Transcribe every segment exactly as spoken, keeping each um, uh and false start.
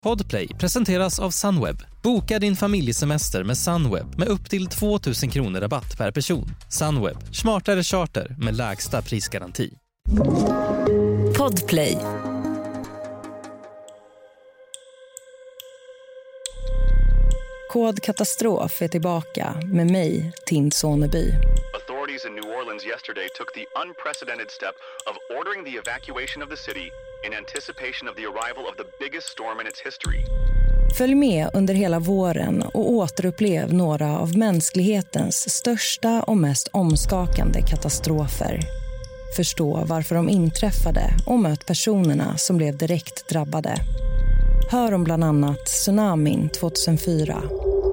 Podplay presenteras av Sunweb. Boka din familjesemester med Sunweb med upp till två tusen kronor rabatt per person. Sunweb, smartare charter med lägsta prisgaranti. Podplay. Kod katastrof är tillbaka med mig, Tint Soneby. Authorities in New Orleans yesterday took the unprecedented step of ordering the evacuation of the city in anticipation of the arrival of the biggest storm in its history. Följ med under hela våren och återupplev några av mänsklighetens största och mest omskakande katastrofer. Förstå varför de inträffade och möt personerna som blev direkt drabbade. Hör om bland annat tsunamin tjugohundrafyra.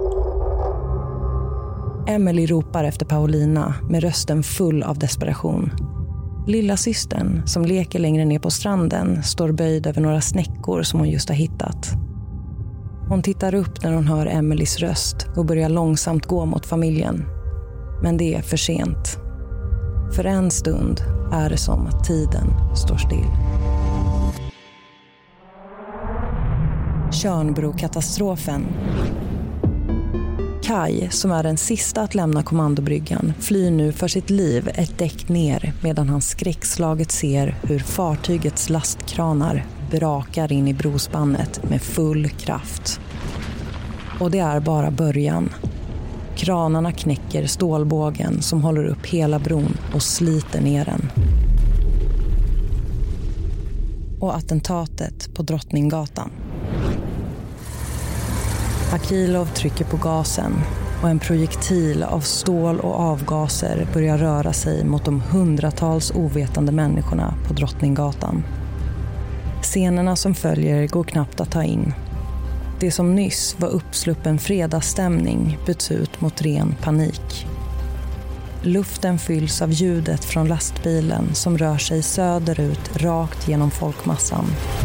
Emily ropar efter Paulina med rösten full av desperation. Lilla systern som leker längre ner på stranden står böjd över några snäckor som hon just har hittat. Hon tittar upp när hon hör Emelies röst och börjar långsamt gå mot familjen. Men det är för sent. För en stund är det som att tiden står still. Tjörnbro-katastrofen. Kai, som är den sista att lämna kommandobryggan, flyr nu för sitt liv ett däck ner medan han skräckslaget ser hur fartygets lastkranar brakar in i brospannet med full kraft. Och det är bara början. Kranarna knäcker stålbågen som håller upp hela bron och sliter ner den. Och attentatet på Drottninggatan. Akilov trycker på gasen och en projektil av stål och avgaser börjar röra sig mot de hundratals ovetande människorna på Drottninggatan. Scenerna som följer går knappt att ta in. Det som nyss var uppsluppen fredagsstämning byts ut mot ren panik. Luften fylls av ljudet från lastbilen som rör sig söderut rakt genom folkmassan.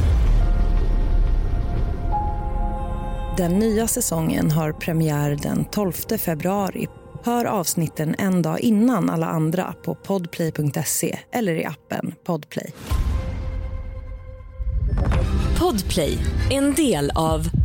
Den nya säsongen har premiär den tolfte februari. Hör avsnitten en dag innan alla andra på podplay punkt se eller i appen Podplay. Podplay, en del av